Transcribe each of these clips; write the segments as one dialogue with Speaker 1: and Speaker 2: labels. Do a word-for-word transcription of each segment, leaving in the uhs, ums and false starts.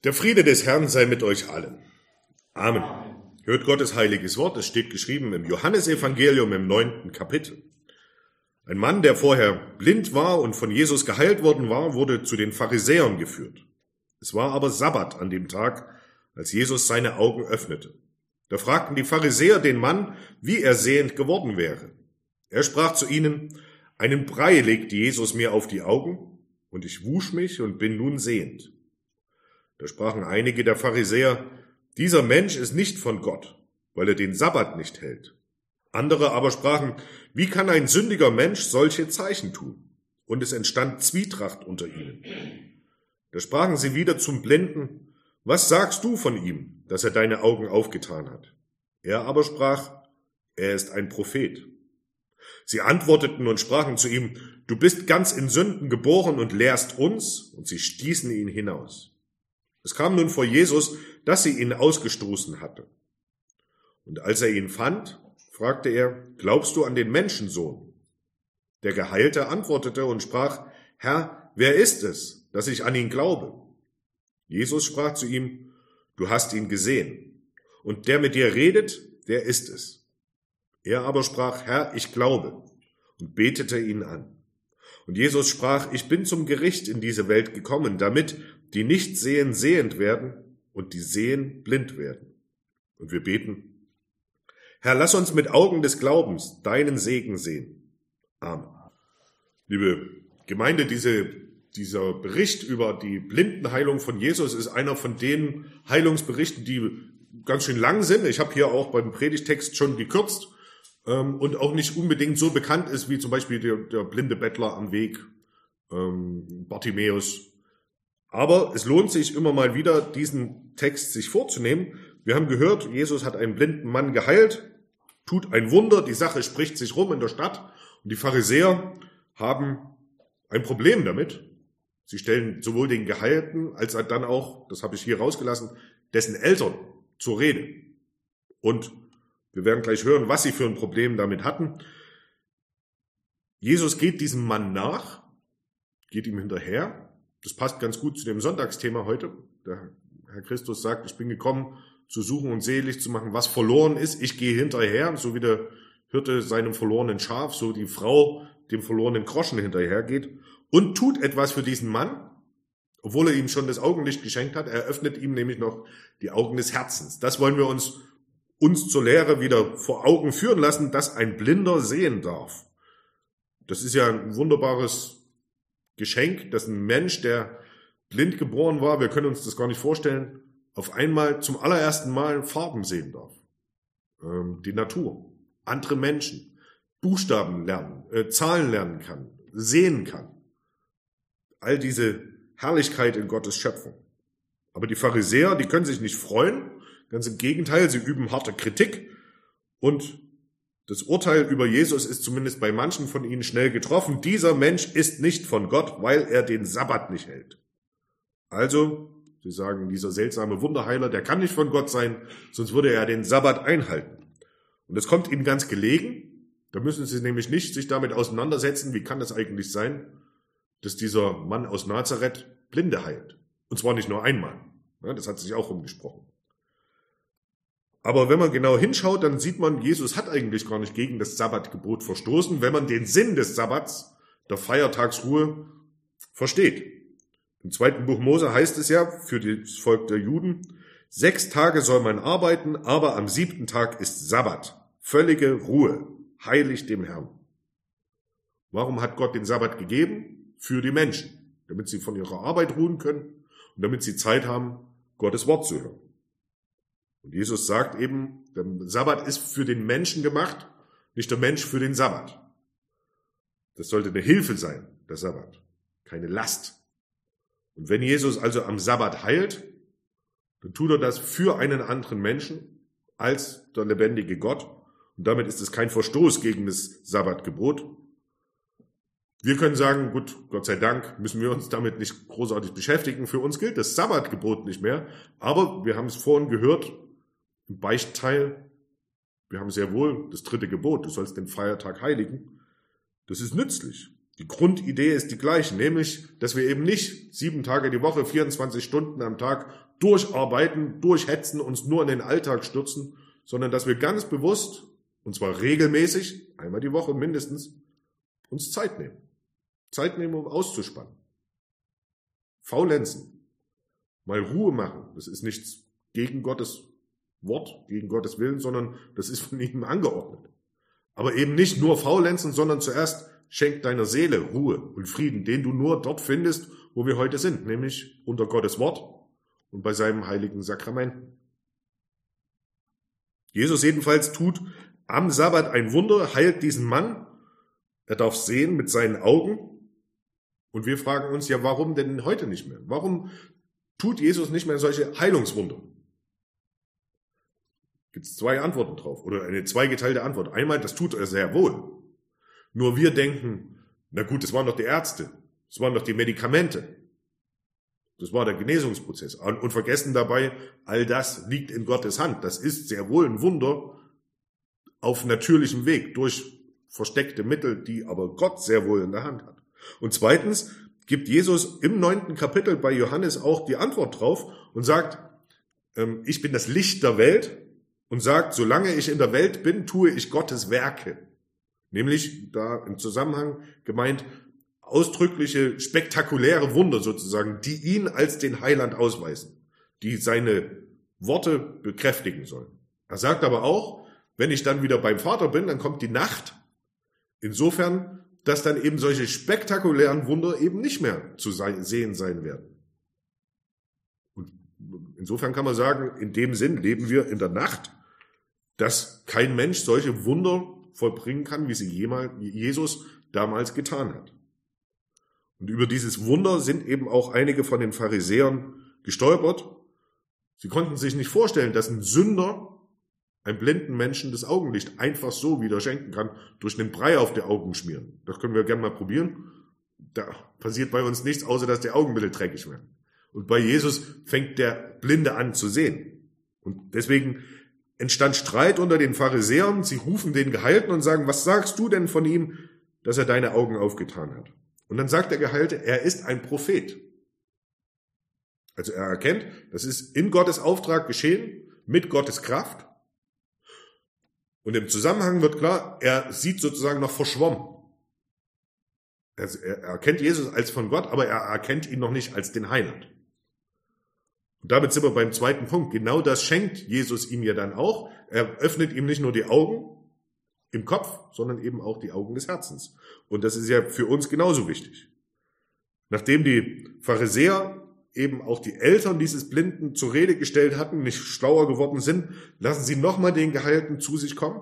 Speaker 1: Der Friede des Herrn sei mit euch allen. Amen. Hört Gottes heiliges Wort, es steht geschrieben im Johannesevangelium im neunten Kapitel. Ein Mann, der vorher blind war und von Jesus geheilt worden war, wurde zu den Pharisäern geführt. Es war aber Sabbat an dem Tag, als Jesus seine Augen öffnete. Da fragten die Pharisäer den Mann, wie er sehend geworden wäre. Er sprach zu ihnen: Einen Brei legte Jesus mir auf die Augen, und ich wusch mich und bin nun sehend. Da sprachen einige der Pharisäer: Dieser Mensch ist nicht von Gott, weil er den Sabbat nicht hält. Andere aber sprachen: Wie kann ein sündiger Mensch solche Zeichen tun? Und es entstand Zwietracht unter ihnen. Da sprachen sie wieder zum Blinden: Was sagst du von ihm, dass er deine Augen aufgetan hat? Er aber sprach: Er ist ein Prophet. Sie antworteten und sprachen zu ihm: Du bist ganz in Sünden geboren und lehrst uns. Und sie stießen ihn hinaus. Es kam nun vor Jesus, dass sie ihn ausgestoßen hatte. Und als er ihn fand, fragte er: Glaubst du an den Menschensohn? Der Geheilte antwortete und sprach: Herr, wer ist es, dass ich an ihn glaube? Jesus sprach zu ihm: Du hast ihn gesehen, und der mit dir redet, der ist es. Er aber sprach: Herr, ich glaube, und betete ihn an. Und Jesus sprach: Ich bin zum Gericht in diese Welt gekommen, damit die nicht sehen, sehend werden und die sehen, blind werden. Und wir beten: Herr, lass uns mit Augen des Glaubens deinen Segen sehen. Amen. Liebe Gemeinde, diese, dieser Bericht über die Blindenheilung von Jesus ist einer von den Heilungsberichten, die ganz schön lang sind. Ich habe hier auch beim Predigtext schon gekürzt ähm, und auch nicht unbedingt so bekannt ist wie zum Beispiel der, der blinde Bettler am Weg, ähm, Bartimäus. Aber es lohnt sich immer mal wieder, diesen Text sich vorzunehmen. Wir haben gehört, Jesus hat einen blinden Mann geheilt, tut ein Wunder, die Sache spricht sich rum in der Stadt und die Pharisäer haben ein Problem damit. Sie stellen sowohl den Geheilten als dann auch, das habe ich hier rausgelassen, dessen Eltern zur Rede. Und wir werden gleich hören, was sie für ein Problem damit hatten. Jesus geht diesem Mann nach, geht ihm hinterher. Das passt ganz gut zu dem Sonntagsthema heute. Der Herr Christus sagt: Ich bin gekommen, zu suchen und selig zu machen, was verloren ist. Ich gehe hinterher, so wie der Hirte seinem verlorenen Schaf, so die Frau dem verlorenen Groschen hinterhergeht und tut etwas für diesen Mann, obwohl er ihm schon das Augenlicht geschenkt hat. Er öffnet ihm nämlich noch die Augen des Herzens. Das wollen wir uns, uns zur Lehre wieder vor Augen führen lassen, dass ein Blinder sehen darf. Das ist ja ein wunderbares Geschenk, dass ein Mensch, der blind geboren war, wir können uns das gar nicht vorstellen, auf einmal zum allerersten Mal Farben sehen darf. Ähm, die Natur, andere Menschen, Buchstaben lernen, äh, Zahlen lernen kann, sehen kann. All diese Herrlichkeit in Gottes Schöpfung. Aber die Pharisäer, die können sich nicht freuen, ganz im Gegenteil, sie üben harte Kritik und das Urteil über Jesus ist zumindest bei manchen von ihnen schnell getroffen. Dieser Mensch ist nicht von Gott, weil er den Sabbat nicht hält. Also, sie sagen, dieser seltsame Wunderheiler, der kann nicht von Gott sein, sonst würde er den Sabbat einhalten. Und das kommt ihnen ganz gelegen. Da müssen sie nämlich nicht sich damit auseinandersetzen, wie kann das eigentlich sein, dass dieser Mann aus Nazareth Blinde heilt. Und zwar nicht nur einmal. Das hat sich auch rumgesprochen. Aber wenn man genau hinschaut, dann sieht man, Jesus hat eigentlich gar nicht gegen das Sabbatgebot verstoßen, wenn man den Sinn des Sabbats, der Feiertagsruhe, versteht. Im zweiten Buch Mose heißt es ja für das Volk der Juden: Sechs Tage soll man arbeiten, aber am siebten Tag ist Sabbat, völlige Ruhe, heilig dem Herrn. Warum hat Gott den Sabbat gegeben? Für die Menschen, damit sie von ihrer Arbeit ruhen können und damit sie Zeit haben, Gottes Wort zu hören. Und Jesus sagt eben, der Sabbat ist für den Menschen gemacht, nicht der Mensch für den Sabbat. Das sollte eine Hilfe sein, der Sabbat, keine Last. Und wenn Jesus also am Sabbat heilt, dann tut er das für einen anderen Menschen als der lebendige Gott. Und damit ist es kein Verstoß gegen das Sabbatgebot. Wir können sagen, gut, Gott sei Dank müssen wir uns damit nicht großartig beschäftigen. Für uns gilt das Sabbatgebot nicht mehr. Aber wir haben es vorhin gehört, im Beichtteil, wir haben sehr wohl das dritte Gebot, du sollst den Feiertag heiligen. Das ist nützlich. Die Grundidee ist die gleiche, nämlich, dass wir eben nicht sieben Tage die Woche, vierundzwanzig Stunden am Tag durcharbeiten, durchhetzen, uns nur in den Alltag stürzen, sondern dass wir ganz bewusst, und zwar regelmäßig, einmal die Woche mindestens, uns Zeit nehmen. Zeit nehmen, um auszuspannen. Faulenzen. Mal Ruhe machen. Das ist nichts gegen Gottes Wort, gegen Gottes Willen, sondern das ist von ihm angeordnet. Aber eben nicht nur faulenzen, sondern zuerst schenk deiner Seele Ruhe und Frieden, den du nur dort findest, wo wir heute sind, nämlich unter Gottes Wort und bei seinem heiligen Sakramenten. Jesus jedenfalls tut am Sabbat ein Wunder, heilt diesen Mann. Er darf sehen mit seinen Augen. Und wir fragen uns ja, warum denn heute nicht mehr? Warum tut Jesus nicht mehr solche Heilungswunder? Gibt es zwei Antworten drauf oder eine zweigeteilte Antwort. Einmal, das tut er sehr wohl. Nur wir denken, na gut, das waren doch die Ärzte, das waren doch die Medikamente. Das war der Genesungsprozess. Und vergessen dabei, all das liegt in Gottes Hand. Das ist sehr wohl ein Wunder auf natürlichem Weg, durch versteckte Mittel, die aber Gott sehr wohl in der Hand hat. Und zweitens gibt Jesus im neunten Kapitel bei Johannes auch die Antwort drauf und sagt, ähm, ich bin das Licht der Welt und sagt, solange ich in der Welt bin, tue ich Gottes Werke. Nämlich da im Zusammenhang gemeint, ausdrückliche, spektakuläre Wunder sozusagen, die ihn als den Heiland ausweisen, die seine Worte bekräftigen sollen. Er sagt aber auch, wenn ich dann wieder beim Vater bin, dann kommt die Nacht. Insofern, dass dann eben solche spektakulären Wunder eben nicht mehr zu sehen sein werden. Und insofern kann man sagen, in dem Sinn leben wir in der Nacht, dass kein Mensch solche Wunder vollbringen kann, wie sie jemals, wie Jesus damals getan hat. Und über dieses Wunder sind eben auch einige von den Pharisäern gestolpert. Sie konnten sich nicht vorstellen, dass ein Sünder einem blinden Menschen das Augenlicht einfach so wieder schenken kann, durch einen Brei auf die Augen schmieren. Das können wir gerne mal probieren. Da passiert bei uns nichts, außer dass die Augen ein bisschen dreckig werden. Und bei Jesus fängt der Blinde an zu sehen. Und deswegen entstand Streit unter den Pharisäern. Sie rufen den Geheilten und sagen, was sagst du denn von ihm, dass er deine Augen aufgetan hat? Und dann sagt der Geheilte, er ist ein Prophet. Also er erkennt, das ist in Gottes Auftrag geschehen, mit Gottes Kraft. Und im Zusammenhang wird klar, er sieht sozusagen noch verschwommen. Er, er erkennt Jesus als von Gott, aber er erkennt ihn noch nicht als den Heiland. Und damit sind wir beim zweiten Punkt. Genau das schenkt Jesus ihm ja dann auch. Er öffnet ihm nicht nur die Augen im Kopf, sondern eben auch die Augen des Herzens. Und das ist ja für uns genauso wichtig. Nachdem die Pharisäer eben auch die Eltern dieses Blinden zur Rede gestellt hatten, nicht schlauer geworden sind, lassen sie nochmal den Geheilten zu sich kommen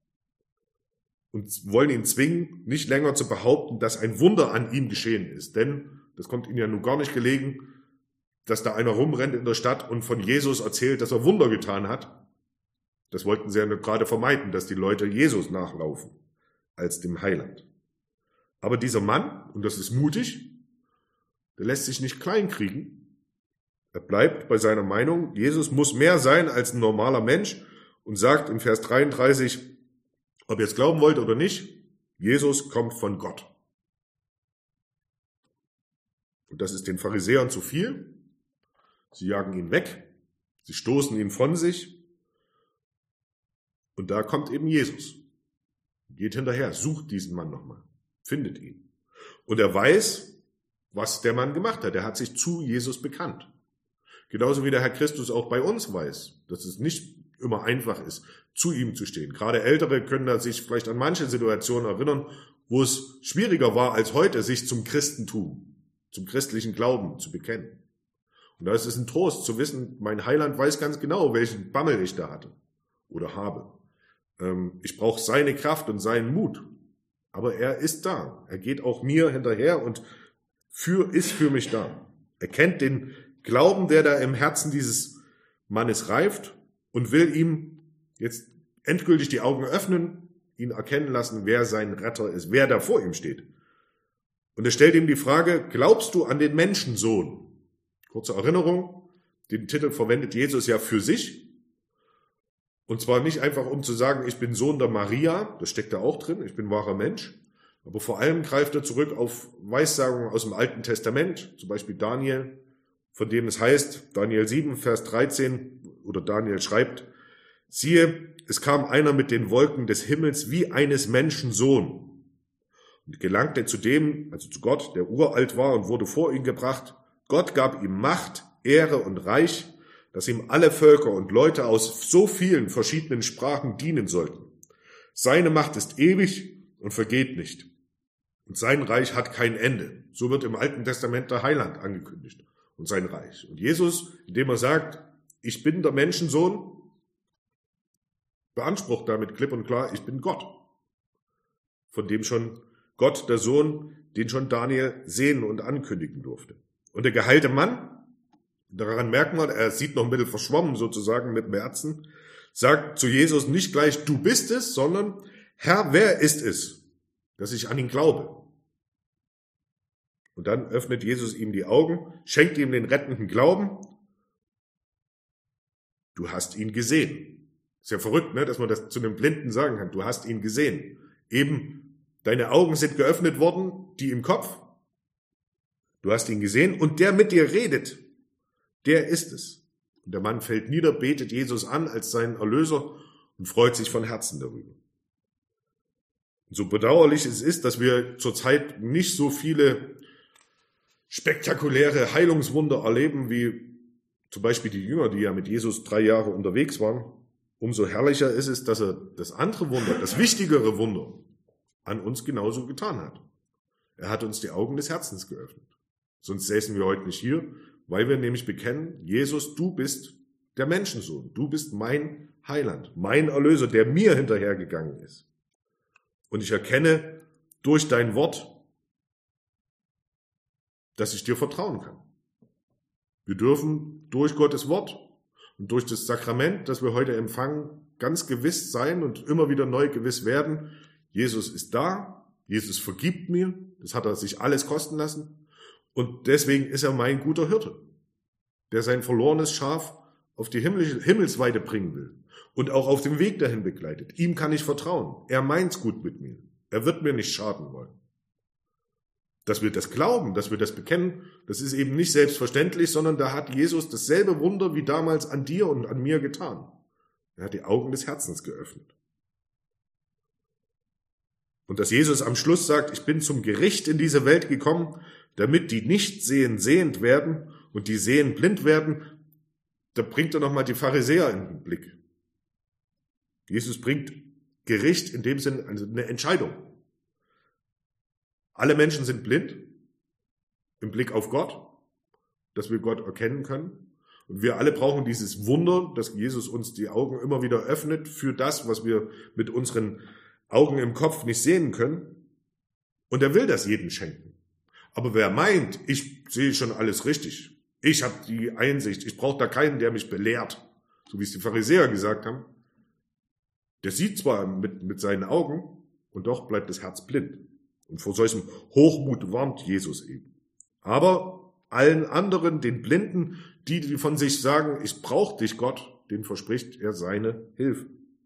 Speaker 1: und wollen ihn zwingen, nicht länger zu behaupten, dass ein Wunder an ihm geschehen ist. Denn das kommt ihnen ja nun gar nicht gelegen, dass da einer rumrennt in der Stadt und von Jesus erzählt, dass er Wunder getan hat. Das wollten sie ja nur gerade vermeiden, dass die Leute Jesus nachlaufen als dem Heiland. Aber dieser Mann, und das ist mutig, der lässt sich nicht kleinkriegen. Er bleibt bei seiner Meinung, Jesus muss mehr sein als ein normaler Mensch und sagt in Vers dreiunddreißig, ob ihr es glauben wollt oder nicht, Jesus kommt von Gott. Und das ist den Pharisäern zu viel. Sie jagen ihn weg, sie stoßen ihn von sich. Und da kommt eben Jesus. Geht hinterher, sucht diesen Mann nochmal, findet ihn. Und er weiß, was der Mann gemacht hat. Er hat sich zu Jesus bekannt. Genauso wie der Herr Christus auch bei uns weiß, dass es nicht immer einfach ist, zu ihm zu stehen. Gerade Ältere können da sich vielleicht an manche Situationen erinnern, wo es schwieriger war als heute, sich zum Christentum, zum christlichen Glauben zu bekennen. Und da ist es ein Trost zu wissen, mein Heiland weiß ganz genau, welchen Bammel ich da hatte oder habe. Ich brauche seine Kraft und seinen Mut. Aber er ist da. Er geht auch mir hinterher und für, ist für mich da. Er kennt den Glauben, der da im Herzen dieses Mannes reift und will ihm jetzt endgültig die Augen öffnen, ihn erkennen lassen, wer sein Retter ist, wer da vor ihm steht. Und er stellt ihm die Frage, glaubst du an den Menschensohn? Kurze Erinnerung, den Titel verwendet Jesus ja für sich. Und zwar nicht einfach, um zu sagen, ich bin Sohn der Maria, das steckt da auch drin, ich bin wahrer Mensch, Aber vor allem greift er zurück auf Weissagungen aus dem Alten Testament, zum Beispiel Daniel, von dem es heißt, Daniel sieben, Vers dreizehn, oder Daniel schreibt, siehe, es kam einer mit den Wolken des Himmels wie eines Menschen Sohn und gelangte zu dem, also zu Gott, der uralt war und wurde vor ihn gebracht. Gott gab ihm Macht, Ehre und Reich, dass ihm alle Völker und Leute aus so vielen verschiedenen Sprachen dienen sollten. Seine Macht ist ewig und vergeht nicht. Und sein Reich hat kein Ende. So wird im Alten Testament der Heiland angekündigt und sein Reich. Und Jesus, indem er sagt, ich bin der Menschensohn, beansprucht damit klipp und klar, ich bin Gott. Von dem schon Gott, der Sohn, den schon Daniel sehen und ankündigen durfte. Und der geheilte Mann, daran merken wir, er sieht noch ein bisschen verschwommen sozusagen mit dem Herzen, sagt zu Jesus nicht gleich, du bist es, sondern Herr, wer ist es, dass ich an ihn glaube? Und dann öffnet Jesus ihm die Augen, schenkt ihm den rettenden Glauben. Du hast ihn gesehen. Ist ja verrückt, ne, dass man das zu einem Blinden sagen kann. Du hast ihn gesehen. Eben, deine Augen sind geöffnet worden, die im Kopf. Du hast ihn gesehen und der mit dir redet, der ist es. Und der Mann fällt nieder, betet Jesus an als seinen Erlöser und freut sich von Herzen darüber. Und so bedauerlich es ist, dass wir zurzeit nicht so viele spektakuläre Heilungswunder erleben, wie zum Beispiel die Jünger, die ja mit Jesus drei Jahre unterwegs waren. Umso herrlicher ist es, dass er das andere Wunder, das wichtigere Wunder, an uns genauso getan hat. Er hat uns die Augen des Herzens geöffnet. Sonst säßen wir heute nicht hier, weil wir nämlich bekennen, Jesus, du bist der Menschensohn. Du bist mein Heiland, mein Erlöser, der mir hinterhergegangen ist. Und ich erkenne durch dein Wort, dass ich dir vertrauen kann. Wir dürfen durch Gottes Wort und durch das Sakrament, das wir heute empfangen, ganz gewiss sein und immer wieder neu gewiss werden, Jesus ist da, Jesus vergibt mir, das hat er sich alles kosten lassen und deswegen ist er mein guter Hirte, der sein verlorenes Schaf auf die Himmelsweide bringen will und auch auf dem Weg dahin begleitet. Ihm kann ich vertrauen, er meint's gut mit mir, er wird mir nicht schaden wollen. Dass wir das glauben, dass wir das bekennen, das ist eben nicht selbstverständlich, sondern da hat Jesus dasselbe Wunder wie damals an dir und an mir getan. Er hat die Augen des Herzens geöffnet. Und dass Jesus am Schluss sagt, ich bin zum Gericht in diese Welt gekommen, damit die nicht sehen, sehend werden und die sehen, blind werden, da bringt er nochmal die Pharisäer in den Blick. Jesus bringt Gericht in dem Sinn, also eine Entscheidung. Alle Menschen sind blind im Blick auf Gott, dass wir Gott erkennen können. Und wir alle brauchen dieses Wunder, dass Jesus uns die Augen immer wieder öffnet für das, was wir mit unseren Augen im Kopf nicht sehen können. Und er will das jedem schenken. Aber wer meint, ich sehe schon alles richtig, ich habe die Einsicht, ich brauche da keinen, der mich belehrt, so wie es die Pharisäer gesagt haben, der sieht zwar mit, mit seinen Augen und doch bleibt das Herz blind. Und vor solchem Hochmut warnt Jesus eben. Aber allen anderen, den Blinden, die, die von sich sagen, ich brauche dich, Gott, denen verspricht er seine Hilfe.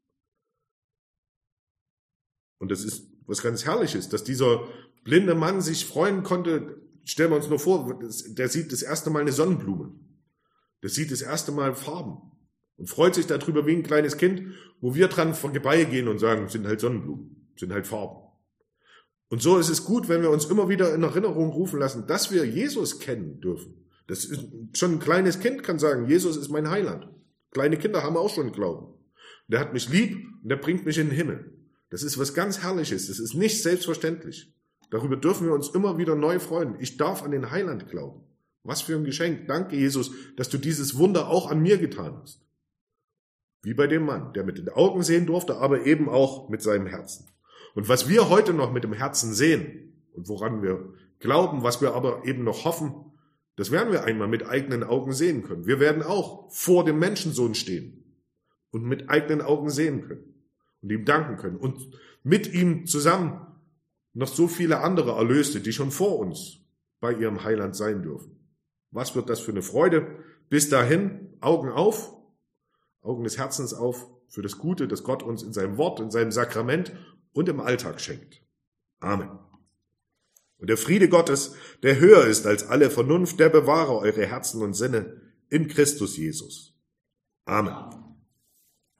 Speaker 1: Und das ist was ganz Herrliches, dass dieser blinde Mann sich freuen konnte. Stellen wir uns nur vor, der sieht das erste Mal eine Sonnenblume. Der sieht das erste Mal Farben und freut sich darüber wie ein kleines Kind, wo wir dran vorbeigehen und sagen, sind halt Sonnenblumen, sind halt Farben. Und so ist es gut, wenn wir uns immer wieder in Erinnerung rufen lassen, dass wir Jesus kennen dürfen. Das ist schon ein kleines Kind kann sagen, Jesus ist mein Heiland. Kleine Kinder haben auch schon Glauben. Der hat mich lieb und der bringt mich in den Himmel. Das ist was ganz Herrliches. Das ist nicht selbstverständlich. Darüber dürfen wir uns immer wieder neu freuen. Ich darf an den Heiland glauben. Was für ein Geschenk. Danke, Jesus, dass du dieses Wunder auch an mir getan hast. Wie bei dem Mann, der mit den Augen sehen durfte, aber eben auch mit seinem Herzen. Und was wir heute noch mit dem Herzen sehen und woran wir glauben, was wir aber eben noch hoffen, das werden wir einmal mit eigenen Augen sehen können. Wir werden auch vor dem Menschensohn stehen und mit eigenen Augen sehen können und ihm danken können und mit ihm zusammen noch so viele andere Erlöste, die schon vor uns bei ihrem Heiland sein dürfen. Was wird das für eine Freude? Bis dahin, Augen auf, Augen des Herzens auf für das Gute, das Gott uns in seinem Wort, in seinem Sakrament und im Alltag schenkt. Amen. Und der Friede Gottes, der höher ist als alle Vernunft, der bewahre eure Herzen und Sinne in Christus Jesus. Amen.